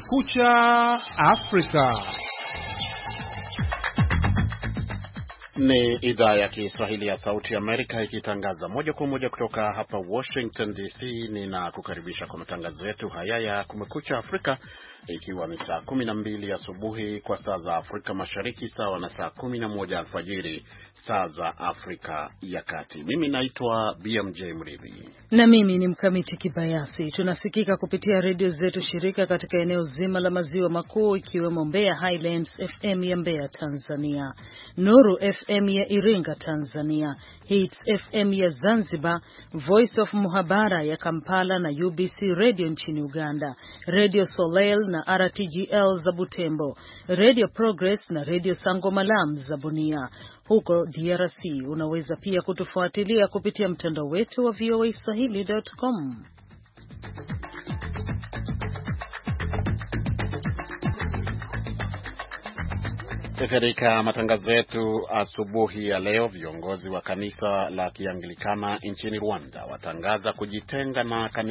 Kumekucha Afrika. Ni idhaa ya Kiswahili ya Sauti ya Amerika ikitangaza moja kwa moja kutoka hapa Washington DC. Ninakukaribisha kwa matangazo yetu haya ya Kumekucha Afrika, ikiwa ni saa 12 asubuhi kwa saa za Afrika Mashariki, sawa na saa 11 alfajiri saa za Afrika ya Kati. Mimi naitwa BMJ Mridhi. Na mimi ni Mkamiti Kibayasi. Tunasikika kupitia redio zetu shirika katika eneo zima la maziwa makuu, ikiwemo Mbeya Highlands FM ya Mbeya Tanzania, Nuru FM ya Iringa Tanzania, Hits FM ya Zanzibar, Voice of Muhabara ya Kampala na UBC Radio nchini Uganda, Radio Soleil na RTGL za Butembo, Radio Progress na Radio Sango Malam za Bunia. Huko DRC unaweza pia kutufuatilia kupitia mtandao wetu wa voaswahili.com. Katika matangazo yetu asubuhi ya leo, viongozi wa kanisa la Kianglikana nchini Rwanda watangaza kujitenga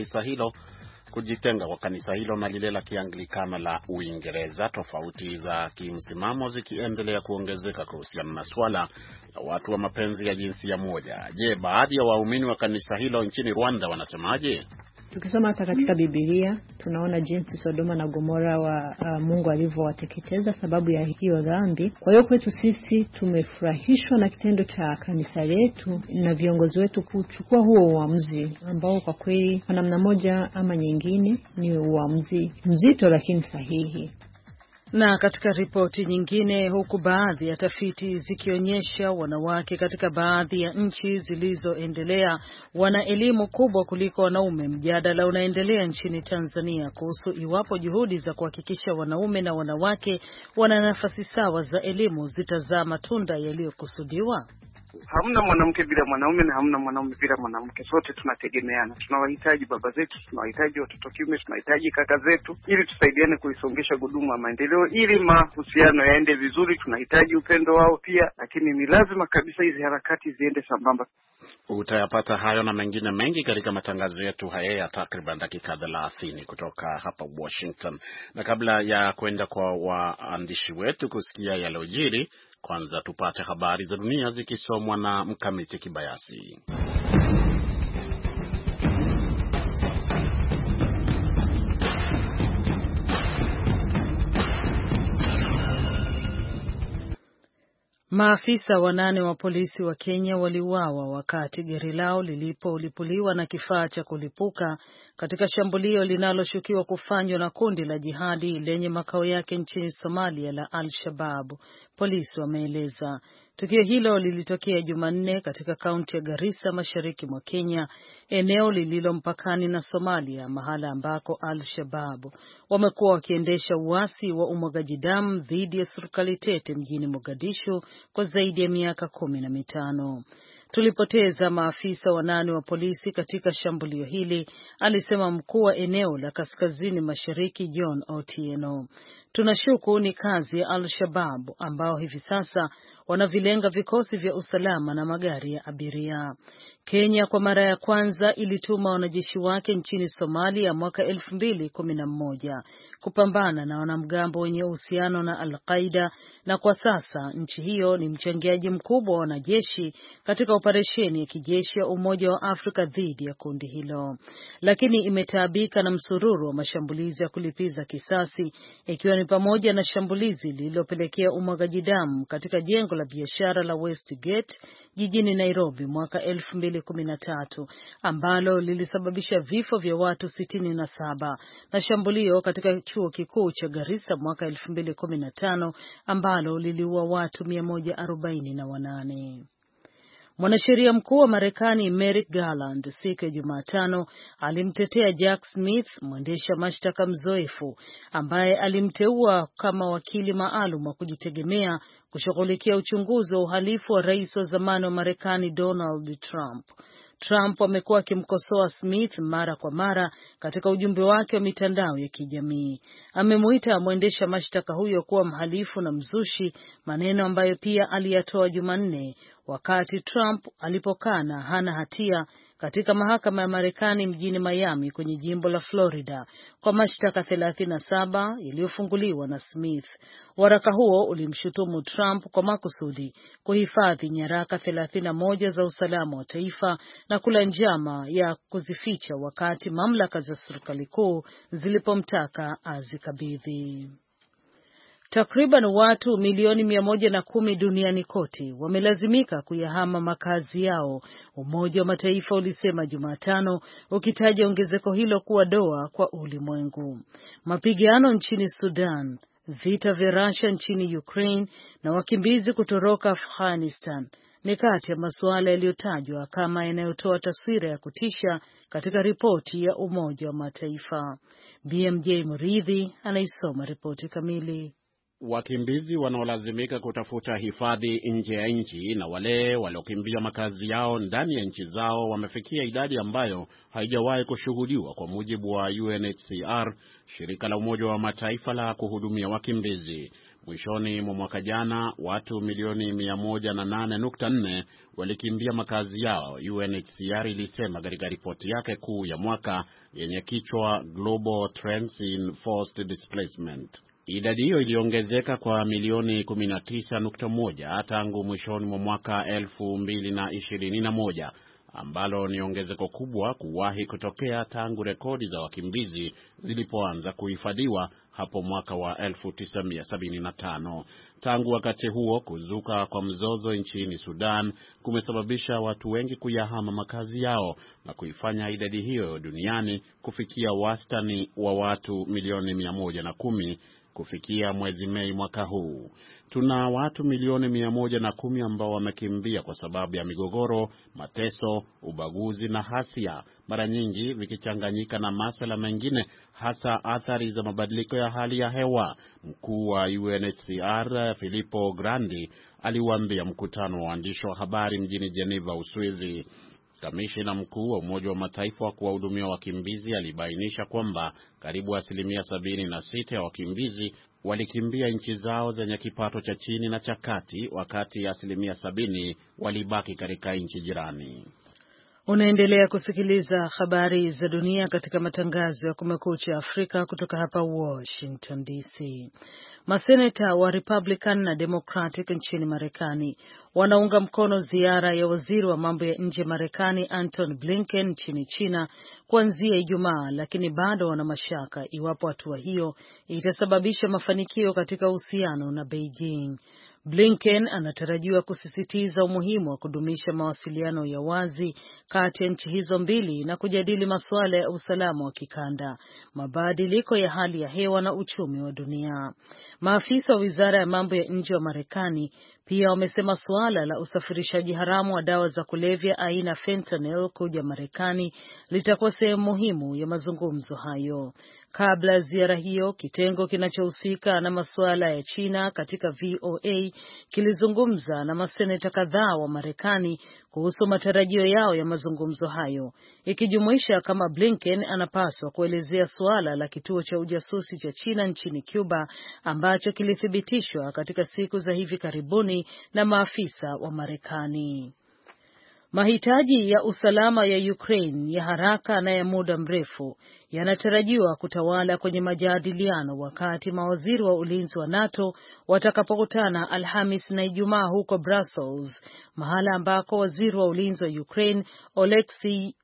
kwa kanisa hilo na lile la Kianglikana la Uingereza, tofauti za kimsimamo zikiendelea kuongezeka kuhusiana na swala la watu wa mapenzi ya jinsia moja. Je, baadhi ya waumini wa kanisa hilo nchini Rwanda wanasemaje? Tukisoma hata katika Biblia tunaona jinsi Sodoma na Gomora Mungu alivyowateketeza sababu ya hiyo dhambi. Kwa hiyo kwetu sisi tumefurahishwa na kitendo cha kanisa letu na viongozi wetu kuchukua huo uamuzi ambao kwa kweli kwa namna moja ama nyingine ni uamuzi mzito lakini sahihi. Na katika ripoti nyingine, huku baadhi ya tafiti zikionyesha wanawake katika baadhi ya nchi zilizoendelea wana elimu kubwa kuliko wanaume, mjadala unaendelea nchini Tanzania kuhusu iwapo juhudi za kuhakikisha wanaume na wanawake wana nafasi sawa za elimu zitazaa matunda yaliyokusudiwa. Hamna mwanamke bila mwanaume na hamna mwanaume bila mwanamke. Sote tunategemeana. Tunawahitaji baba zetu, tunawahitaji watoto kiume, tunahitaji kaka zetu, ili tusaidiane kuisongesha gudumu ya maendeleo, ili mahusiano yaende vizuri. Tunahitaji upendo wao pia, lakini ni lazima kabisa hizi harakati ziende sambamba. Utayapata hayo na mengine mengi katika matangazo yetu haya ya takriban dakika 30 kutoka hapa Washington. Na kabla ya kwenda kwa waandishi wetu kusikia yaliyojiri, kwanza tupate habari za dunia zikisomwa na Mkamiti Kibayasi. Maafisa 8 wa polisi wa Kenya waliuawa wakati gari lao lilipolipuliwa na kifaa cha kulipuka katika shambulio linaloshukiwa kufanywa na kundi la jihadi lenye makao yake nchini Somalia la Al-Shabaab, polisi wameeleza. Tukio hilo lilitokea Jumanne katika kaunti ya Garissa, mashariki mwa Kenya, eneo lililo mpakani na Somalia, mahala ambako Al-Shabaab wamekuwa wakiendesha uasi wa umwagaji damu dhidi ya serikali tete mjini Mogadishu kwa zaidi ya miaka 15. Tulipoteza maafisa 8 wa polisi katika shambulio hili, alisema mkuu wa eneo la kaskazini mashariki John Otieno. Tunashuku ni kazi ya Al-Shabaab ambao hivi sasa wanavilenga vikosi vya usalama na magari ya abiria. Kenya kwa mara ya kwanza ilituma wanajeshi wake nchini Somalia mwaka 2011 kupambana na wanamgambo wenye uhusiano na Al-Qaeda, na kwa sasa nchi hiyo ni mchangiaji mkubwa wa wanajeshi katika operesheni ya kijeshi ya Umoja wa Afrika dhidi ya kundi hilo, lakini imetaabika na msururu wa mashambulizi ya kulipiza kisasi, ikiwa ni pamoja na shambulizi lililopelekea umwagaji damu katika jengo la biashara la Westgate jijini Nairobi mwaka 2013 ambalo lilisababisha vifo vya watu 67 na shambulio katika chuo kikuu cha Garissa mwaka 2015 ambalo liliua watu 148. Mwanasheria mkuu wa Marekani Merrick Garland siku ya Jumatano alimtetea Jack Smith, mwendesha mashtaka mzoefu ambaye alimteua kama wakili maalum wa kujitegemea kushughulikia uchunguzi wa uhalifu wa rais wa zamani wa Marekani Donald Trump. Trump amekuwa akimkosoa Smith mara kwa mara katika ujumbe wake wa mitandao ya kijamii. Amemuita mwendesha mashtaka huyo kuwa mhalifu na mzushi, maneno ambayo pia aliyatoa Jumanne wakati Trump alipokana hana hatia katika mahakama ya Marekani mjini Miami kwenye jimbo la Florida kwa mashtaka 37 yaliyofunguliwa na Smith. Waraka huo ulimshutumu Trump kwa makusudi kuhifadhi nyaraka 31 za usalama wa taifa na kula njama ya kuzificha wakati mamlaka za serikali kuu zilipomtaka azikabidhi. Takriban watu milioni 110 duniani kote wamelazimika kuyahama makazi yao, Umoja wa Mataifa ulisema Jumatano, ukitaja ongezeko hilo kuwa doa kwa ulimwengu. Mapigano nchini Sudan, vita vya Russia nchini Ukraine na wakimbizi kutoroka Afghanistan ni kati ya masuala yaliyotajwa kama yanayotoa taswira ya kutisha katika ripoti ya Umoja wa Mataifa. BMJ Muridhi anaisoma ripoti kamili. Wakimbizi wanaolazimika kutafuta hifadhi nje ya nchi na wale waliokimbia makazi yao ndani ya nchi zao wamefikia idadi ambayo haijawahi kushuhudiwa kwa mujibu wa UNHCR, shirika la Umoja wa Mataifa la kuhudumia wakimbizi. Mwishoni mwa mwaka jana, watu milioni 108.4 walikimbia makazi yao, UNHCR ilisema katika ripoti yake kuu ya mwaka yenye kichwa Global Trends in Forced Displacement. Idadi hiyo iliongezeka kwa milioni 19.1 tangu mwishoni mwa mwaka 2021, ambalo ni ongezeko kubwa kuwahi kutokea tangu rekodi za wakimbizi zilipoanza kuhifadhiwa hapo mwaka wa 1975. Tangu wakati huo, kuzuka kwa mzozo nchini Sudan kumesababisha watu wengi kuyahama makazi yao na kuifanya idadi hiyo duniani kufikia wastani wa watu milioni 110 kufikia mwezi Mei mwaka huu. Tuna watu milioni 110 ambao wamekimbia kwa sababu ya migogoro, mateso, ubaguzi na hasia, mara nyingi vikichanganyika na masuala mengine, hasa athari za mabadiliko ya hali ya hewa. Mkuu wa UNHCR Filippo Grandi aliwaambia mkutano wa waandishi wa habari mjini Geneva, Uswizi. Kamishina mkuu wa Umoja wa Mataifa wa kuwahudumia wakimbizi alibainisha kwamba karibu 76% ya wakimbizi walikimbia nchi zao zenye kipato cha chini na cha kati, wakati 70% walibaki katika nchi jirani. Unaendelea kusikiliza habari za dunia katika matangazo ya Kumekucha Afrika kutoka hapa Washington DC. Maseneta wa Republican na Democratic nchini Marekani wanaunga mkono ziara ya waziri wa mambo ya nje Marekani Antony Blinken nchini China kuanzia Ijumaa, lakini bado wana mashaka iwapo hatua hiyo itasababisha mafanikio katika uhusiano na Beijing. Blinken anatarajiwa kusisitiza umuhimu wa kudumisha mawasiliano ya wazi kati ya nchi hizo mbili na kujadili masuala ya usalama wa kikanda, mabadiliko ya hali ya hewa na uchumi wa dunia. Maafisa wa Wizara ya Mambo ya Nje wa Marekani pia wamesema suala la usafirishaji haramu wa dawa za kulevya aina fentanyl kuja Marekani litakuwa sehemu muhimu ya mazungumzo hayo. Kabla ziara hiyo, kitengo kinachohusika na masuala ya China katika VOA kilizungumza na maseneta kadhaa wa Marekani kuhusu matarajio yao ya mazungumzo hayo, ikijumuisha kama Blinken anapaswa kuelezea suala la kituo cha ujasusi cha China nchini Cuba ambacho kilithibitishwa katika siku za hivi karibuni na maafisa wa Marekani. Mahitaji ya usalama ya Ukraine ya haraka na ya muda mrefu yanatarajiwa kutawala kwenye majadiliano wakati mawaziri wa ulinzi wa NATO watakapokutana Alhamis na Ijumaa huko Brussels, mahala ambako waziri wa ulinzi wa Ukraine Oleksiy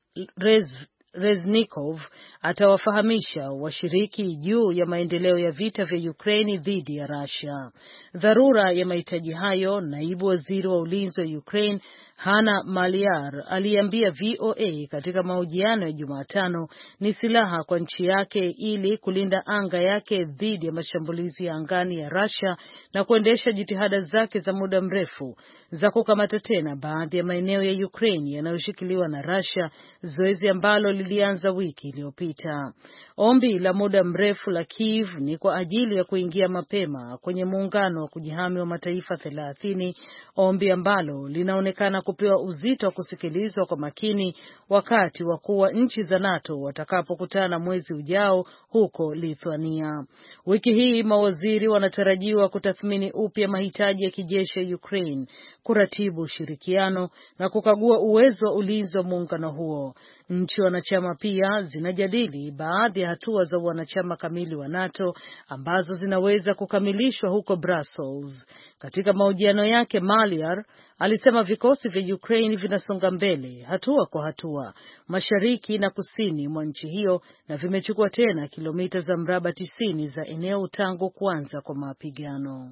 Reznikov atawafahamisha washiriki juu ya maendeleo ya vita vya Ukraine dhidi ya Russia. Dharura ya mahitaji hayo, naibu waziri wa ulinzi wa Ukraine Hanna Maliar aliambia VOA katika mahojiano ya Jumatano, ni silaha kwa nchi yake ili kulinda anga yake dhidi ya mashambulizi ya angani ya Russia na kuendesha jitihada zake za muda mrefu za kukamata tena baadhi ya maeneo ya Ukraine yanayoshikiliwa na Russia, zoezi ambalo lilianza wiki iliyopita. Ombi la muda mrefu la Kiev ni kwa ajili ya kuingia mapema kwenye muungano wa kujihami wa mataifa 30, ombi ambalo linaonekana kupewa uzito wa kusikilizwa kwa makini wakati wakuu wa nchi za NATO watakapokutana mwezi ujao huko Lithuania. Wiki hii mawaziri wanatarajiwa kutathmini upya mahitaji ya kijeshi ya Ukraine kuratibu ushirikiano na kukagua uwezo wa ulinzi wa muungano huo. Nchi wanachama pia zinajadili baadhi ya hatua za wanachama kamili wa NATO ambazo zinaweza kukamilishwa huko Brussels. Katika mahojiano yake, Maliar alisema vikosi vya Ukraine vinasonga mbele hatua kwa hatua mashariki na kusini mwa nchi hiyo na vimechukua tena kilomita za mraba 90 za eneo tangu kuanza kwa mapigano.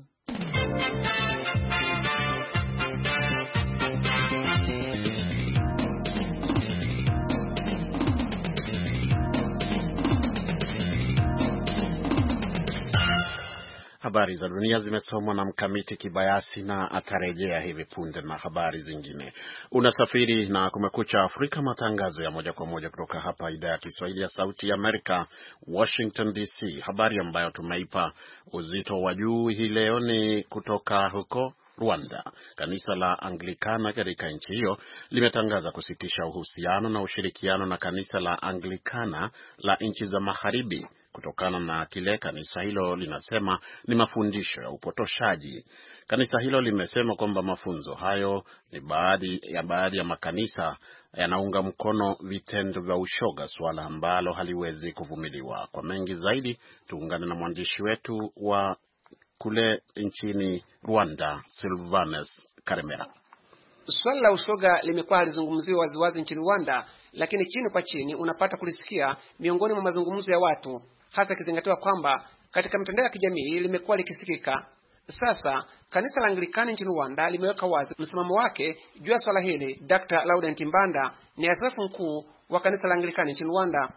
Habari za dunia zimesomwa na Mkamiti Kibayasi na atarejea hivi punde na habari zingine. Unasafiri na Kumekucha Afrika, matangazo ya moja kwa moja kutoka hapa idhaa ya Kiswahili ya Sauti ya Amerika, Washington DC. Habari ambayo tumeipa uzito wa juu hii leo ni kutoka huko Rwanda. Kanisa la Anglikana katika nchi hiyo limetangaza kusitisha uhusiano na ushirikiano na kanisa la Anglikana la nchi za Magharibi kutokana na kile kanisa hilo linasema ni mafundisho ya upotoshaji. Kanisa hilo limesema kwamba mafunzo hayo ni baadhi ya makanisa yanaunga mkono vitendo vya ushoga, swala ambalo haliwezi kuvumiliwa. Kwa mengi zaidi, tuungane na mwandishi wetu wa kule nchini Rwanda, Silvanus Karemera. Swala la ushoga limekuwa halizungumziwa waziwazi nchini Rwanda, lakini chini kwa chini unapata kulisikia miongoni mwa mazungumzo ya watu, hasa kizingatiwa kwamba katika mitandao ya kijamii limekuwa likisikika. Sasa kanisa la Anglikana nchini Rwanda limeweka wazi msimamo wake juu ya swala hili. Dr. Laurent Mbanda ni askofu mkuu wa kanisa la Anglikana nchini Rwanda.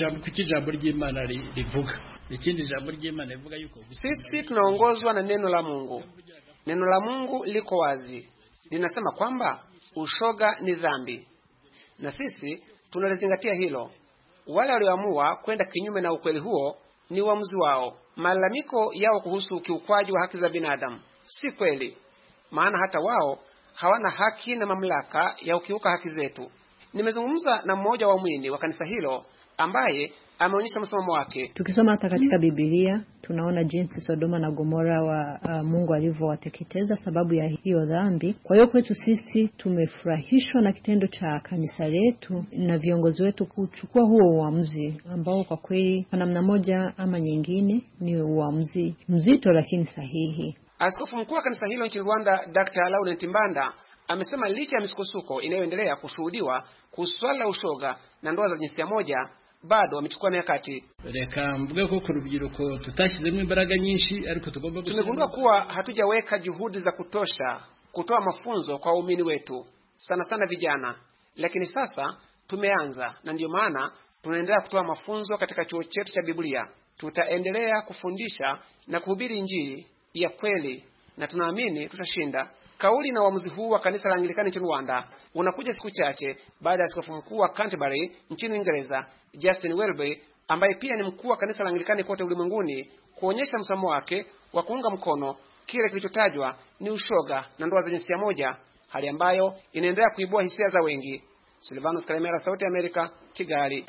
Sisi tunaongozwa na neno la Mungu. Neno la Mungu liko wazi, linasema kwamba ushoga ni dhambi, na sisi tunalizingatia hilo. Wale walioamua kwenda kinyume na ukweli huo ni uamuzi wao. Malalamiko yao kuhusu ukiukwaji wa haki za binadamu si kweli, maana hata wao hawana haki na mamlaka ya ukiuka haki zetu. Nimezungumza na mmoja wa waumini wa kanisa hilo ambaye ameonyesha msimamo wake. Tukisoma hata katika Biblia tunaona jinsi Sodoma na Gomora wa Mungu alivyowateketeza sababu ya hiyo dhambi. Kwa hiyo kwetu sisi tumefurahishwa na kitendo cha kanisa letu na viongozi wetu kuchukua huo uamuzi ambao kwa kweli kwa namna moja ama nyingine ni uamuzi mzito lakini sahihi. Askofu mkuu wa kanisa hilo nchini Rwanda, Dr. Laurent Mbanda, amesema licha ya misukosuko inayoendelea kushuhudiwa kuhusu swala la ushoga na ndoa za jinsia moja, bado wamechukua mikakati. Tumegundua kuwa hatujaweka juhudi za kutosha kutoa mafunzo kwa waumini wetu, sana sana vijana, lakini sasa tumeanza, na ndio maana tunaendelea kutoa mafunzo katika chuo chetu cha Biblia. Tutaendelea kufundisha na kuhubiri Injili ya kweli, na tunaamini tutashinda. Kauli na uamuzi huu wa kanisa la Anglikana nchini Rwanda unakuja siku chache baada ya askofu mkuu wa Canterbury nchini Uingereza, Justin Welby, ambaye pia ni mkuu wa kanisa la Anglikana kote ulimwenguni, kuonyesha msimamo wake wa kuunga mkono kile kilichotajwa ni ushoga na ndoa za jinsia moja, hali ambayo inaendelea kuibua hisia za wengi. Silvanus Karemera, Sauti ya Amerika, Kigali.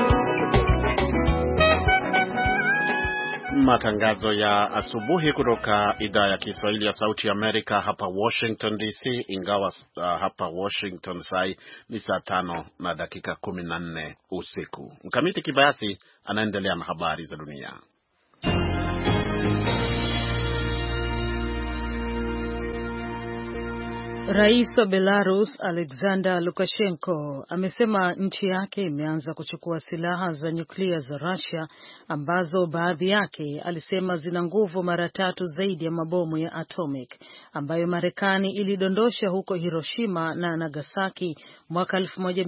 Matangazo ya asubuhi kutoka idhaa ya Kiswahili ya Sauti ya Amerika hapa Washington DC, ingawa hapa Washington sai ni saa 5:14 usiku. Mkamiti Kibayasi anaendelea na habari za dunia. Rais wa Belarus Alexander Lukashenko amesema nchi yake imeanza kuchukua silaha za nyuklia za Russia ambazo baadhi yake alisema zina nguvu mara 3 zaidi ya mabomu ya atomic ambayo Marekani ilidondosha huko Hiroshima na Nagasaki mwaka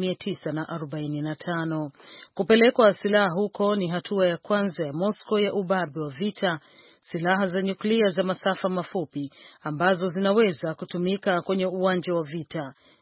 1945. Kupelekwa silaha huko ni hatua ya kwanza ya Moscow ya ubabe wa vita, silaha za nyuklia za masafa mafupi ambazo zinaweza kutumika kwenye uwanja wa vita.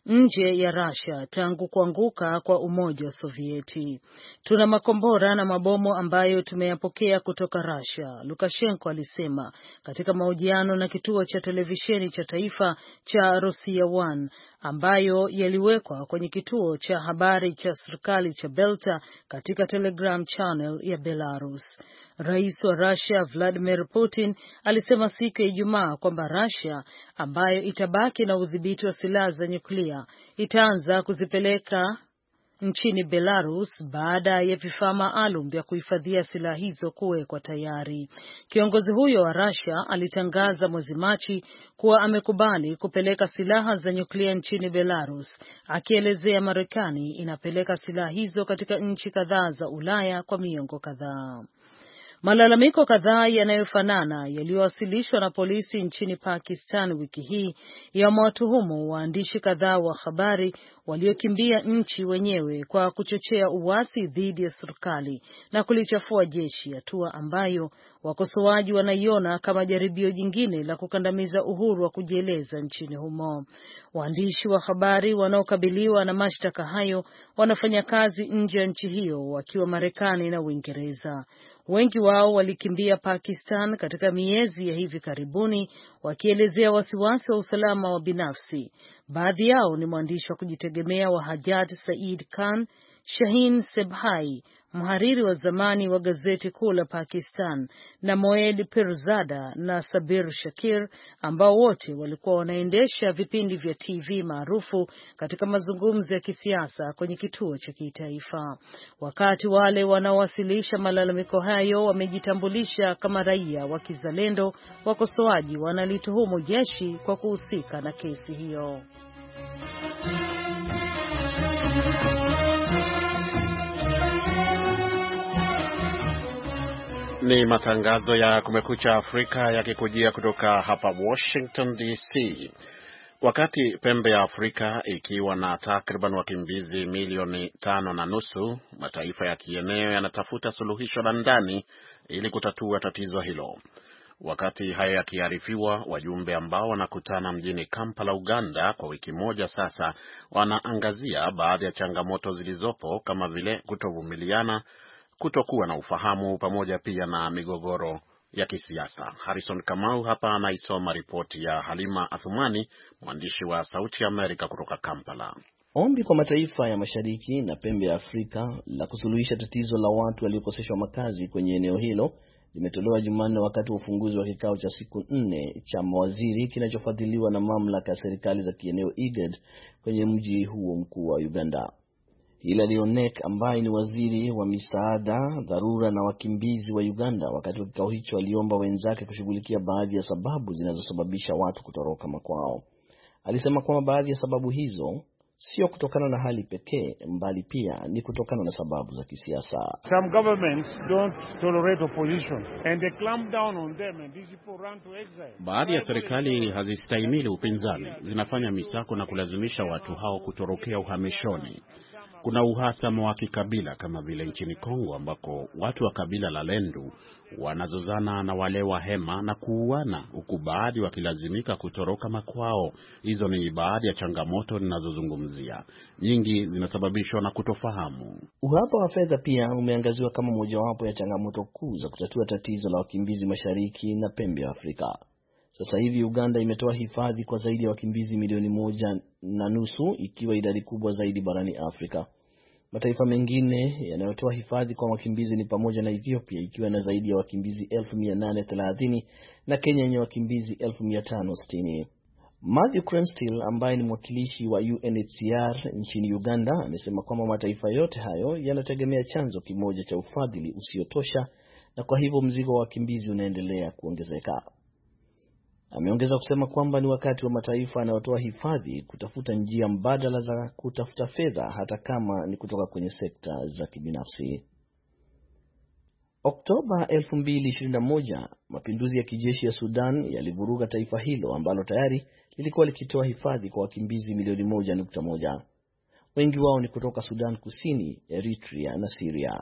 nje ya Russia tangu kuanguka kwa Umoja wa Sovieti. Tuna makombora na mabomu ambayo tumeyapokea kutoka Russia, Lukashenko alisema katika mahojiano na kituo cha televisheni cha taifa cha Rossiya 1 ambayo yaliwekwa kwenye kituo cha habari cha serikali cha Belta katika Telegram channel ya Belarus. Rais wa Russia Vladimir Putin alisema siku ya Ijumaa kwamba Russia ambayo itabaki na udhibiti wa silaha za nyuklia itaanza kuzipeleka nchini Belarus baada ya vifaa maalum vya kuhifadhia silaha hizo kuwekwa tayari. Kiongozi huyo wa Russia alitangaza mwezi Machi kuwa amekubali kupeleka silaha za nyuklia nchini Belarus, akielezea Marekani inapeleka silaha hizo katika nchi kadhaa za Ulaya kwa miongo kadhaa. Malalamiko kadhaa yanayofanana yaliyowasilishwa na polisi nchini Pakistan wiki hii yamewatuhumu waandishi kadhaa wa habari waliokimbia nchi wenyewe kwa kuchochea uasi dhidi ya serikali na kulichafua jeshi, hatua ambayo wakosoaji wanaiona kama jaribio jingine la kukandamiza uhuru wa kujieleza nchini humo. Waandishi wa habari wanaokabiliwa na mashtaka hayo wanafanya kazi nje ya nchi hiyo wakiwa Marekani na Uingereza. Wengi wao walikimbia Pakistan katika miezi ya hivi karibuni wakielezea wasiwasi wa usalama wa binafsi. Baadhi yao ni mwandishi wa kujitegemea wa Hajat Saeed Khan, Shaheen Sebhai, mhariri wa zamani wa gazeti kuu la Pakistan, na Moed Pirzada na Sabir Shakir, ambao wote walikuwa wanaendesha vipindi vya TV maarufu katika mazungumzo ya kisiasa kwenye kituo cha kitaifa. Wakati wale wanaowasilisha malalamiko hayo wamejitambulisha kama raia wa kizalendo, wakosoaji wanalituhumu jeshi kwa kuhusika na kesi hiyo. Ni matangazo ya Kumekucha Afrika yakikujia kutoka hapa Washington DC. Wakati pembe ya Afrika ikiwa na takriban wakimbizi milioni 5.5, mataifa ya kieneo yanatafuta suluhisho la ndani ili kutatua tatizo hilo. Wakati haya yakiarifiwa, wajumbe ambao wanakutana mjini Kampala, Uganda kwa wiki moja sasa wanaangazia baadhi ya changamoto zilizopo kama vile kutovumiliana, kutokuwa na ufahamu pamoja pia na migogoro ya kisiasa. Harrison Kamau hapa anaisoma ripoti ya Halima Athumani, mwandishi wa Sauti ya Amerika kutoka Kampala. Ombi kwa mataifa ya Mashariki na pembe ya Afrika la kusuluhisha tatizo la watu waliokoseshwa makazi kwenye eneo hilo limetolewa Jumanne wakati wa ufunguzi wa kikao cha siku 4 cha mawaziri kinachofadhiliwa na mamlaka ya serikali za kieneo IGAD kwenye mji huo mkuu wa Uganda. Hilary Onek ambaye ni waziri wa misaada, dharura na wakimbizi wa Uganda, wakati wa kikao hicho aliomba wenzake kushughulikia baadhi ya sababu zinazosababisha watu kutoroka makwao. Alisema kwamba baadhi ya sababu hizo sio kutokana na hali pekee, mbali pia ni kutokana na sababu za kisiasa. Some governments don't tolerate opposition and they clamp down on them and these people run to exile. Baadhi ya serikali hazistahimili upinzani, zinafanya misako na kulazimisha watu hao kutorokea uhamishoni. Kuna uhasama wa kikabila kama vile nchini Kongo ambako watu wa kabila la Lendu wanazozana na wale wa Hema na kuuana, huku baadhi wakilazimika kutoroka makwao. Hizo ni baadhi ya changamoto ninazozungumzia. Nyingi zinasababishwa na kutofahamu. Uhaba wa fedha pia umeangaziwa kama mojawapo ya changamoto kuu za kutatua tatizo la wakimbizi Mashariki na pembe ya Afrika. Sasa hivi Uganda imetoa hifadhi kwa zaidi ya wakimbizi milioni 1.5, ikiwa idadi kubwa zaidi barani Afrika. Mataifa mengine yanayotoa hifadhi kwa wakimbizi ni pamoja na Ethiopia ikiwa na zaidi ya wakimbizi 1830 na Kenya yenye wakimbizi 1560. Matthew Crenstill ambaye ni mwakilishi wa UNHCR nchini Uganda amesema kwamba mataifa yote hayo yanategemea chanzo kimoja cha ufadhili usiotosha, na kwa hivyo mzigo wa wakimbizi unaendelea kuongezeka. Ameongeza kusema kwamba ni wakati wa mataifa yanayotoa hifadhi kutafuta njia mbadala za kutafuta fedha, hata kama ni kutoka kwenye sekta za kibinafsi. Oktoba 2021, mapinduzi ya kijeshi ya Sudan yalivuruga taifa hilo ambalo tayari lilikuwa likitoa hifadhi kwa wakimbizi milioni 1.1. Wengi wao ni kutoka Sudan Kusini, Eritrea na Syria.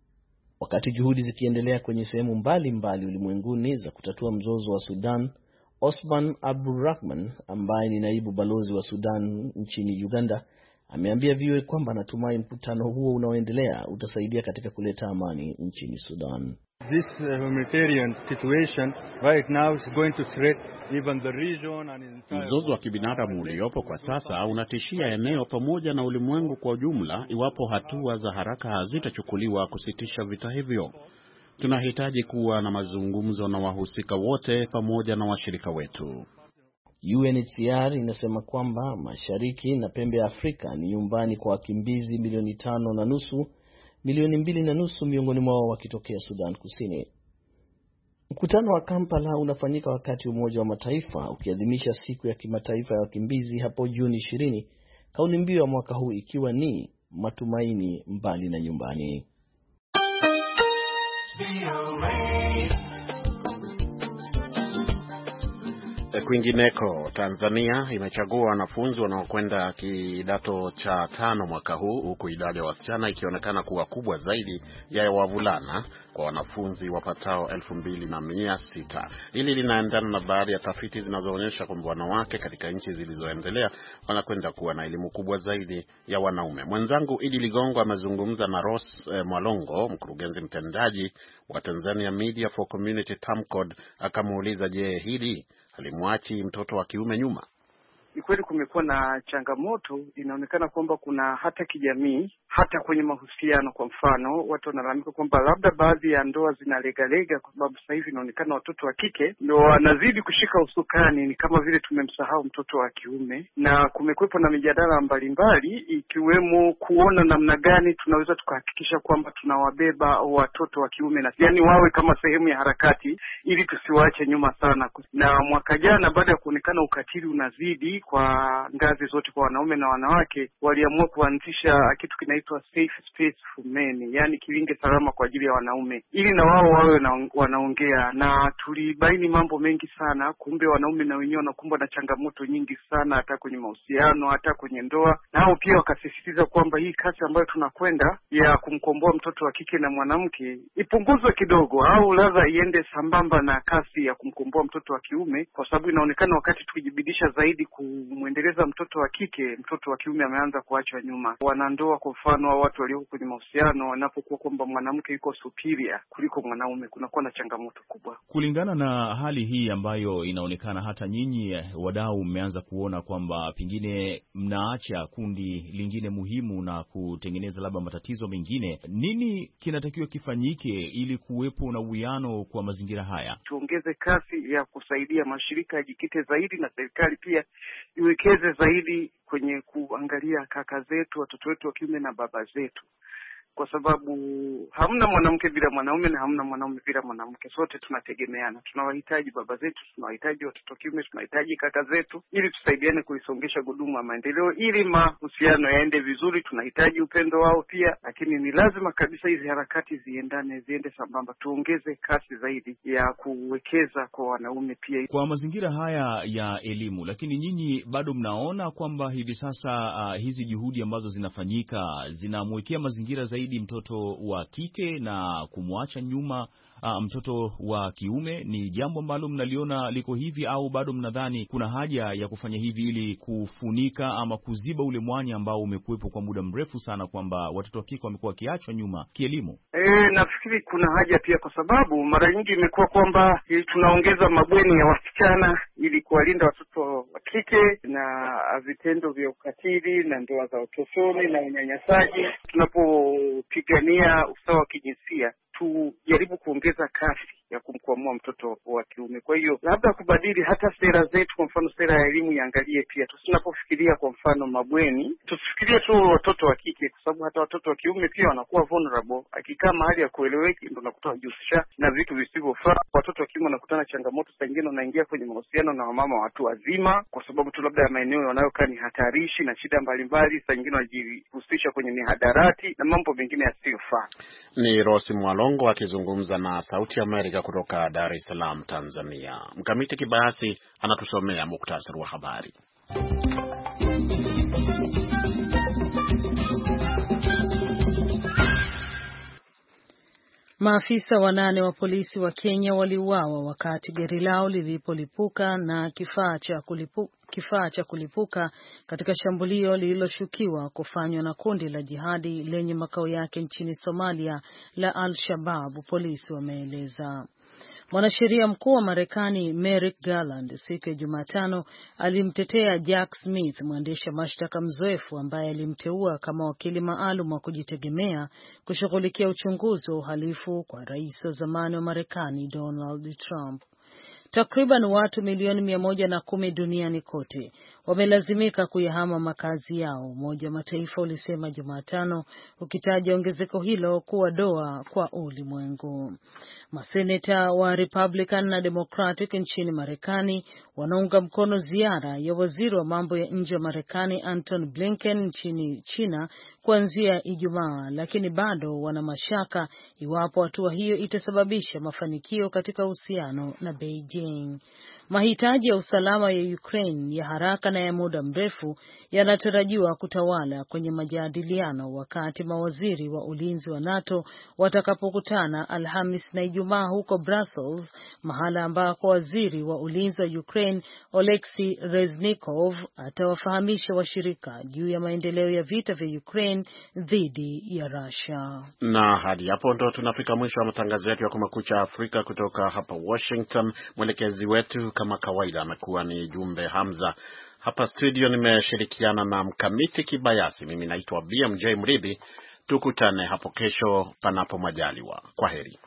Wakati juhudi zikiendelea kwenye sehemu mbalimbali ulimwenguni za kutatua mzozo wa Sudan, Osman Abdulrahman ambaye ni naibu balozi wa Sudan nchini Uganda ameambia VOA kwamba anatumai mkutano huo unaoendelea utasaidia katika kuleta amani nchini Sudan. This humanitarian situation right now is going to threat even the region and entire... Mzozo wa kibinadamu uliopo kwa sasa unatishia eneo pamoja na ulimwengu kwa ujumla iwapo hatua za haraka hazitachukuliwa kusitisha vita hivyo. Tunahitaji kuwa na mazungumzo na wahusika wote pamoja na washirika wetu. UNHCR inasema kwamba mashariki na pembe ya Afrika ni nyumbani kwa wakimbizi milioni 5.5, milioni 2.5 miongoni mwao wakitokea Sudan Kusini. Mkutano wa Kampala unafanyika wakati Umoja wa Mataifa ukiadhimisha siku ya kimataifa ya wakimbizi hapo Juni 20, kauli mbiu ya mwaka huu ikiwa ni matumaini mbali na nyumbani. Kwingineko, Tanzania imechagua wanafunzi wanaokwenda kidato cha 5 mwaka huu, huku idadi ya wasichana ikionekana kuwa kubwa zaidi ya wavulana kwa wanafunzi wapatao 2600. Hili linaendana na baadhi ya tafiti zinazoonyesha kwamba wanawake katika nchi zilizoendelea wanakwenda kuwa na elimu kubwa zaidi ya wanaume. Mwenzangu Idi Ligongo amezungumza na Rose Mwalongo, mkurugenzi mtendaji wa Tanzania Media for Community TAMCOD, akamuuliza je, hili halimwachi mtoto wa kiume nyuma? Ni kweli kumekuwa na changamoto, inaonekana kwamba kuna hata kijamii, hata kwenye mahusiano. Kwa mfano, watu wanalalamika kwamba labda baadhi ya ndoa zinalegalega kwa sababu sasa hivi inaonekana watoto wa kike ndio wanazidi kushika usukani, ni kama vile tumemsahau mtoto wa kiume. Na kumekuwepo na mijadala mbalimbali ikiwemo kuona namna gani tunaweza tukahakikisha kwamba tunawabeba watoto wa kiume na yani wawe kama sehemu ya harakati ili tusiwaache nyuma sana. Na mwaka jana baada ya kuonekana ukatili unazidi kwa ngazi zote kwa wanaume na wanawake, waliamua kuanzisha kitu kinaitwa safe space for men, yani kilinge salama kwa ajili ya wanaume, ili na wao wawe wanaongea. Na tulibaini mambo mengi sana, kumbe wanaume na wenyewe wanakumbwa na changamoto nyingi sana, hata kwenye mahusiano, hata kwenye ndoa. Nao pia wakasisitiza kwamba hii kasi ambayo tunakwenda ya kumkomboa mtoto wa kike na mwanamke ipunguzwe kidogo, au labda iende sambamba na kasi ya kumkomboa mtoto wa kiume, kwa sababu inaonekana wakati tukijibidisha zaidi kumwendeleza mtoto wa kike, mtoto wa kiume ameanza kuachwa nyuma. Wanandoa kwa mfano au watu walioko kwenye mahusiano wanapokuwa kwamba mwanamke yuko superior kuliko mwanaume, kunakuwa na changamoto kubwa. Kulingana na hali hii ambayo inaonekana hata nyinyi wadau mmeanza kuona kwamba pengine mnaacha kundi lingine muhimu na kutengeneza labda matatizo mengine, nini kinatakiwa kifanyike ili kuwepo na uwiano kwa mazingira haya? Tuongeze kasi ya kusaidia mashirika yajikite zaidi, na serikali pia iwekeze zaidi kwenye kuangalia kaka zetu, watoto wetu wa kiume na baba zetu, kwa sababu hamna mwanamke bila mwanaume na hamna mwanaume bila mwanamke. Sote tunategemeana, tunawahitaji baba zetu, tunawahitaji watoto wa kiume, tunahitaji kaka zetu, ili tusaidiane kuisongesha gudumu ya maendeleo, ili mahusiano yaende vizuri. Tunahitaji upendo wao pia, lakini ni lazima kabisa hizi harakati ziende sambamba. Tuongeze kasi zaidi ya kuwekeza kwa wanaume pia. Kwa mazingira haya ya elimu, lakini nyinyi bado mnaona kwamba hivi sasa hizi juhudi ambazo zinafanyika zinamwekea mazingira zaidi mtoto wa kike na kumwacha nyuma mtoto wa kiume? Ni jambo ambalo mnaliona liko hivi, au bado mnadhani kuna haja ya kufanya hivi ili kufunika ama kuziba ule mwanya ambao umekuwepo kwa muda mrefu sana kwamba watoto wa kike wamekuwa wakiachwa nyuma kielimu? Nafikiri kuna haja pia, kwa sababu mara nyingi imekuwa kwamba tunaongeza mabweni ya wasichana ili kuwalinda watoto wa kike na vitendo vya ukatili na ndoa za utotoni na unyanyasaji. Tunapopigania usawa wa kijinsia, tujaribu kuongeza kasi ya kumkwamua mtoto wa kiume. Kwa hiyo labda kubadili hata sera zetu, kwa mfano sera ya elimu iangalie pia, tunapofikiria kwa mfano mabweni, tusifikirie tu watoto wa kike, kwa sababu hata watoto wa kiume pia wanakuwa vulnerable. Akikaa mahali ya kueleweki ndio unakuta wajihusisha na vitu visivyofaa. Watoto wa kiume wanakutana changamoto, saa nyingine wanaingia kwenye mahusiano na wamama watu wazima, kwa sababu tu labda ya maeneo wanayokaa ni hatarishi na shida mbalimbali. Saa nyingine wanajihusisha kwenye mihadarati na mambo mengine yasiyofaa. Ni Rose Mwalongo akizungumza na Sauti Amerika kutoka Dar es Salaam, Tanzania. Mkamiti Kibayasi anatusomea muktasari wa habari. Maafisa 8 wa polisi wa Kenya waliuawa wakati gari lao lilipolipuka na kifaa cha kulipuka katika shambulio lililoshukiwa kufanywa na kundi la jihadi lenye makao yake nchini Somalia la Al-Shabaab, polisi wameeleza. Mwanasheria mkuu wa Marekani Merrick Garland siku ya Jumatano alimtetea Jack Smith, mwendesha mashtaka mzoefu ambaye alimteua kama wakili maalum wa kujitegemea kushughulikia uchunguzi wa uhalifu kwa rais wa zamani wa Marekani Donald Trump. Takriban watu milioni 110 duniani kote wamelazimika kuyahama makazi yao, Umoja wa Mataifa ulisema Jumatano, ukitaja ongezeko hilo kuwa doa kwa ulimwengu. Maseneta wa Republican na Democratic nchini Marekani wanaunga mkono ziara ya waziri wa mambo ya nje wa Marekani Antony Blinken nchini China kuanzia Ijumaa, lakini bado wana mashaka iwapo hatua hiyo itasababisha mafanikio katika uhusiano na Beijing. Mahitaji ya usalama ya Ukraine ya haraka na ya muda mrefu yanatarajiwa kutawala kwenye majadiliano wakati mawaziri wa ulinzi wa NATO watakapokutana Alhamis na Ijumaa huko Brussels, mahala ambako waziri wa ulinzi wa Ukraine Oleksiy Reznikov atawafahamisha washirika juu ya maendeleo ya vita vya Ukraine dhidi ya Russia. Na hadi hapo ndo tunafika mwisho wa matangazo yetu ya Kumekucha Afrika kutoka hapa Washington. Mwelekezi wetu kama kawaida amekuwa ni Jumbe Hamza. Hapa studio nimeshirikiana na Mkamiti Kibayasi. Mimi naitwa BMJ Mridhi. Tukutane hapo kesho panapo majaliwa. Kwaheri.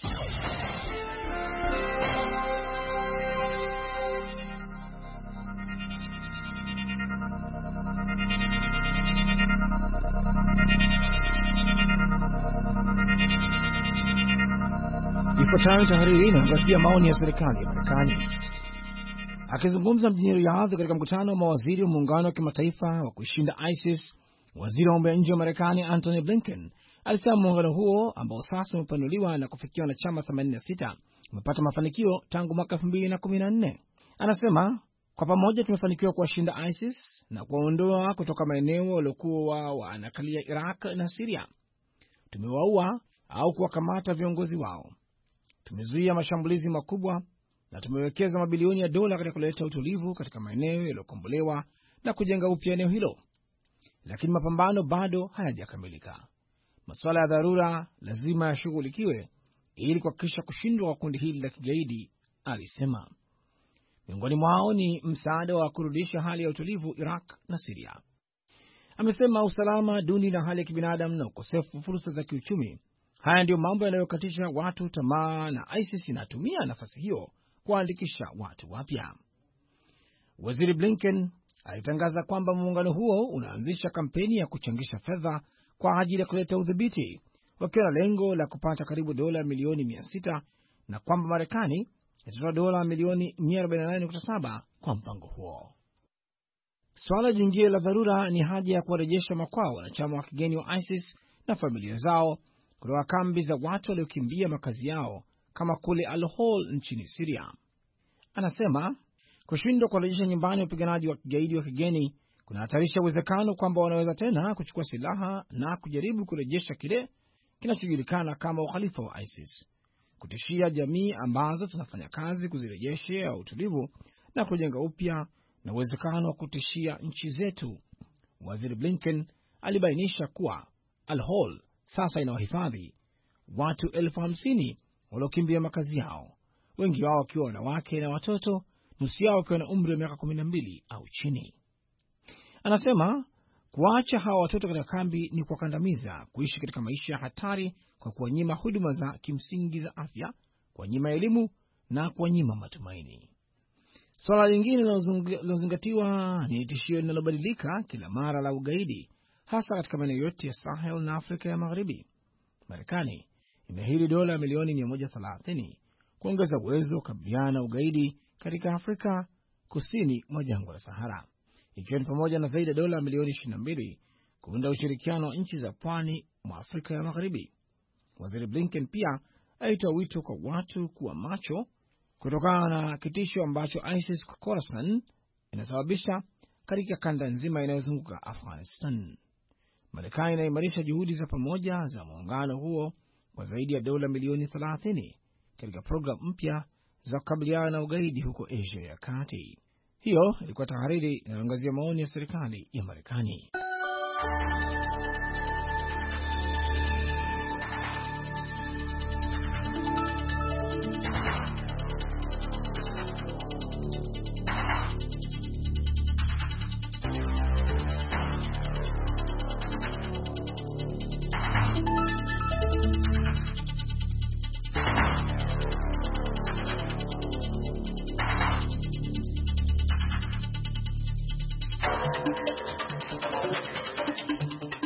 Ifuatayo tahariri inaangazia maoni ya serikali ya Marekani. Akizungumza mjini Riyadh katika mkutano wa mawaziri wa muungano wa kimataifa wa kushinda ISIS, waziri wa mambo ya nje wa Marekani Antony Blinken alisema muungano huo ambao sasa umepanuliwa na kufikia wanachama 86 umepata mafanikio tangu mwaka 2014. Anasema, kwa pamoja tumefanikiwa kuwashinda ISIS na kuwaondoa kutoka maeneo waliokuwa wanakalia Iraq na Syria. Tumewaua au kuwakamata viongozi wao. Tumezuia mashambulizi makubwa na tumewekeza mabilioni ya dola katika kuleta utulivu katika maeneo yaliyokombolewa na kujenga upya eneo hilo. Lakini mapambano bado hayajakamilika. Masuala ya dharura lazima yashughulikiwe ili kuhakikisha kushindwa kwa kundi hili la kigaidi, alisema. Miongoni mwao ni msaada wa kurudisha hali ya utulivu Iraq na Syria. Amesema usalama duni na hali ya kibinadamu na ukosefu wa fursa za kiuchumi, haya ndio mambo yanayokatisha watu tamaa, na ISIS inatumia nafasi hiyo kuandikisha watu wapya. Waziri Blinken alitangaza kwamba muungano huo unaanzisha kampeni ya kuchangisha fedha kwa ajili ya kuleta udhibiti, wakiwa na lengo la kupata karibu dola milioni 600 na kwamba Marekani itatoa dola milioni 148.7 kwa mpango huo. Swala jingine la dharura ni haja ya kuwarejesha makwao wanachama wa kigeni wa ISIS na familia zao kutoka kambi za watu waliokimbia makazi yao kama kule Al-Hol nchini Syria. Anasema kushindwa kuwarejesha nyumbani wapiganaji wa kigaidi wa kigeni kunahatarisha uwezekano kwamba wanaweza tena kuchukua silaha na kujaribu kurejesha kile kinachojulikana kama ukhalifa wa ISIS, kutishia jamii ambazo tunafanya kazi kuzirejesha utulivu na kujenga upya, na uwezekano wa kutishia nchi zetu. Waziri Blinken alibainisha kuwa Al-Hol sasa inawahifadhi watu 50,000 waliokimbia makazi yao, wengi wao wakiwa wanawake na watoto, nusu yao wakiwa na umri wa miaka 12 au chini. Anasema kuacha hawa watoto katika kambi ni kuwakandamiza kuishi katika maisha ya hatari kwa kuwanyima huduma za kimsingi za afya, kuwanyima elimu na kuwanyima matumaini. Swala lingine linalozingatiwa ni tishio linalobadilika kila mara la ugaidi, hasa katika maeneo yote ya Sahel na Afrika ya Magharibi. Marekani imeahidi dola milioni 130 kuongeza uwezo wa kukabiliana na ugaidi katika Afrika kusini mwa jangwa la Sahara, ikiwa ni pamoja na zaidi ya dola milioni 22 kuunda ushirikiano wa nchi za pwani mwa Afrika ya Magharibi. Waziri Blinken pia alitoa wito kwa watu kuwa macho kutokana na kitisho ambacho ISIS kwa Khorasan inasababisha katika kanda nzima inayozunguka Afghanistan. Marekani inaimarisha juhudi za pamoja za muungano huo wa zaidi ya dola milioni 30 katika programu mpya za kukabiliana na ugaidi huko Asia ya Kati. Hiyo ilikuwa tahariri inayoangazia maoni ya serikali ya Marekani.